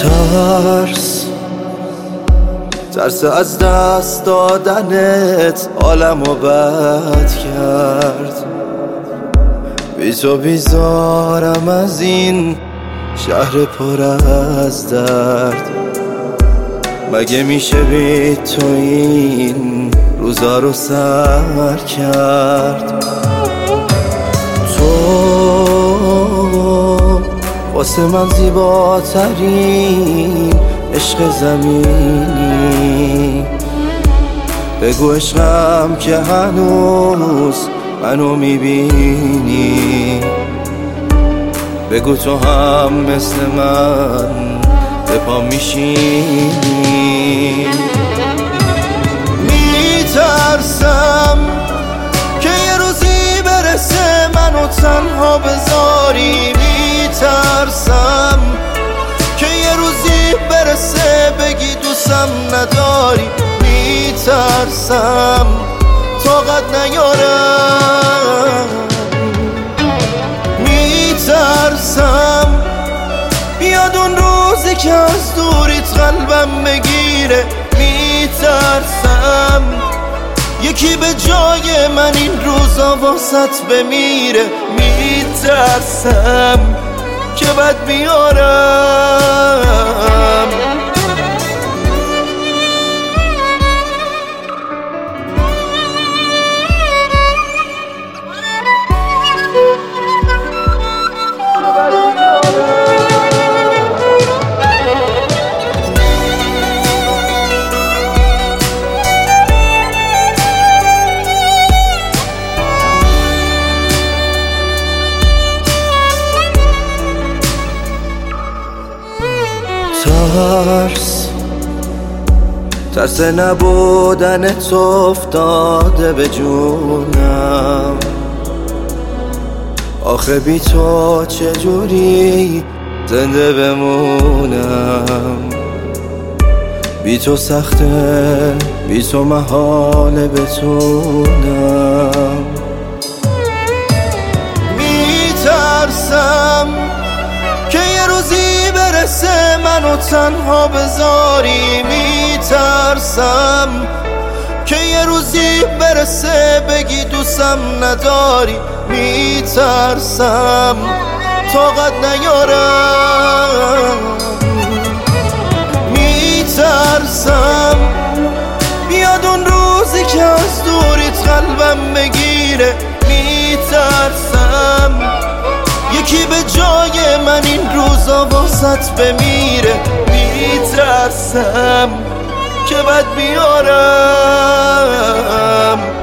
ترس از دست دادنت عالمو بد کرد. بی تو بیزارم از این شهر پر از درد. مگه میشه بی تو این روزا رو سر کرد؟ تو واسه من زیباترین عشق زمینی. بگو عشقم که هنوز منو میبینی. بگو تو هم مثل من به پا میشینی. میترسم که یه روزی برسه منو تنها بذاری. میترسم که یه روزی برسه بگی دوستم نداری. میترسم طاقت نیارم. میترسم بیاد اون روزی که از دوریت قلبم بگیره. میترسم یکی به جای من این روزا واسط بمیره. میترسم که بد بیارم. ترس نبودن تو افتاده به جونم. آخه بی تو چجوری زنده بمونم؟ بی تو سخته، بی تو محاله بتونم. میترسم که یه روزی برسه منو تنها بذاری. میترسم که یه روزی برسه بگی دوستم نداری. میترسم طاقت نیارم. میترسم بیاد اون روزی که از دوریت قلبم بگیره. میترسم یکی به جای من این روزا واسط بمیره. میترسم که بد بیارم.